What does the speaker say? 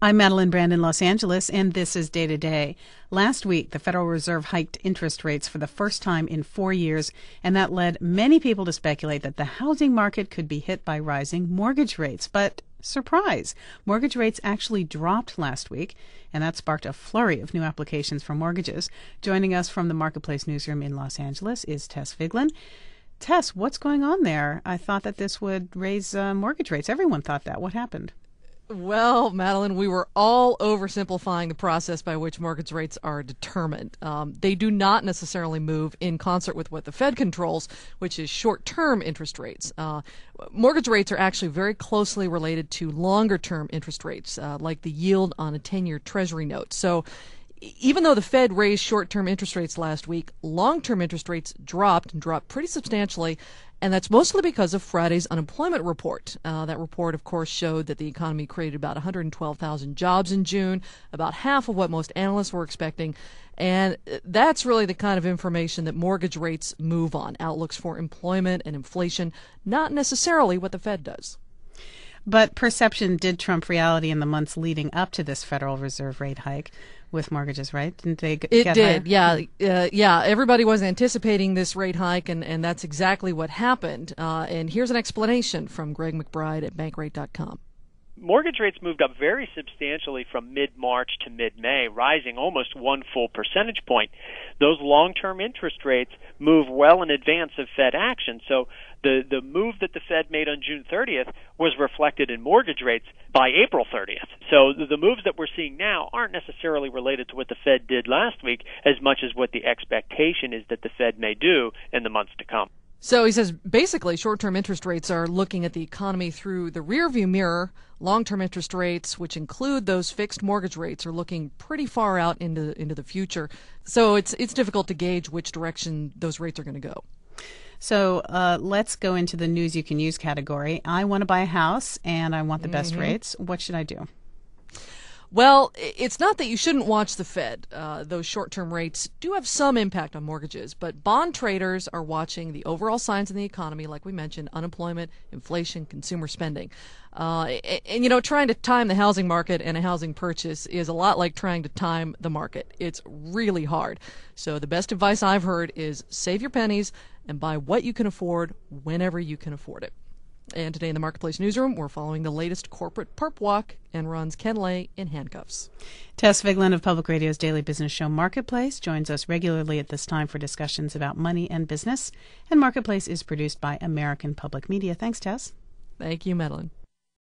I'm Madeline Brand in Los Angeles, and this is Day to Day. Last week, the Federal Reserve hiked interest rates for the first time in 4 years, and that led many people to speculate that the housing market could be hit by rising mortgage rates. But surprise, mortgage rates actually dropped last week, and that sparked a flurry of new applications for mortgages. Joining us from the Marketplace newsroom in Los Angeles is Tess Vigeland. Tess, what's going on there? I thought that this would raise mortgage rates. Everyone thought that. What happened? Well, Madeline, we were all oversimplifying the process by which mortgage rates are determined. They do not necessarily move in concert with what the Fed controls, which is short-term interest rates. Mortgage rates are actually very closely related to longer-term interest rates, like the yield on a 10-year Treasury note. So even though the Fed raised short-term interest rates last week, long-term interest rates dropped pretty substantially, and that's mostly because of Friday's unemployment report. That report, of course, showed that the economy created about 112,000 jobs in June, about half of what most analysts were expecting. And that's really the kind of information that mortgage rates move on, outlooks for employment and inflation, not necessarily what the Fed does. But perception did trump reality in the months leading up to this Federal Reserve rate hike with mortgages, right? Didn't they get It did, higher? yeah. Everybody was anticipating this rate hike, and that's exactly what happened. And here's an explanation from Greg McBride at Bankrate.com. Mortgage rates moved up very substantially from mid-March to mid-May, rising almost 1 full percentage point. Those long-term interest rates move well in advance of Fed action. So the move that the Fed made on June 30th was reflected in mortgage rates by April 30th. So the moves that we're seeing now aren't necessarily related to what the Fed did last week as much as what the expectation is that the Fed may do in the months to come. So he says basically short-term interest rates are looking at the economy through the rearview mirror. Long-term interest rates, which include those fixed mortgage rates, are looking pretty far out into the future. So it's difficult to gauge which direction those rates are going to go. So let's go into the news you can use category. I want to buy a house and I want the best rates. What should I do? Well, it's not that you shouldn't watch the Fed. Those short-term rates do have some impact on mortgages, but bond traders are watching the overall signs in the economy, like we mentioned, unemployment, inflation, consumer spending. And trying to time the housing market and a housing purchase is a lot like trying to time the market. It's really hard. So the best advice I've heard is save your pennies and buy what you can afford whenever you can afford it. And today in the Marketplace newsroom, we're following the latest corporate perp walk and runs Ken Lay in handcuffs. Tess Vigeland of Public Radio's daily business show Marketplace joins us regularly at this time for discussions about money and business. And Marketplace is produced by American Public Media. Thanks, Tess. Thank you, Madeline.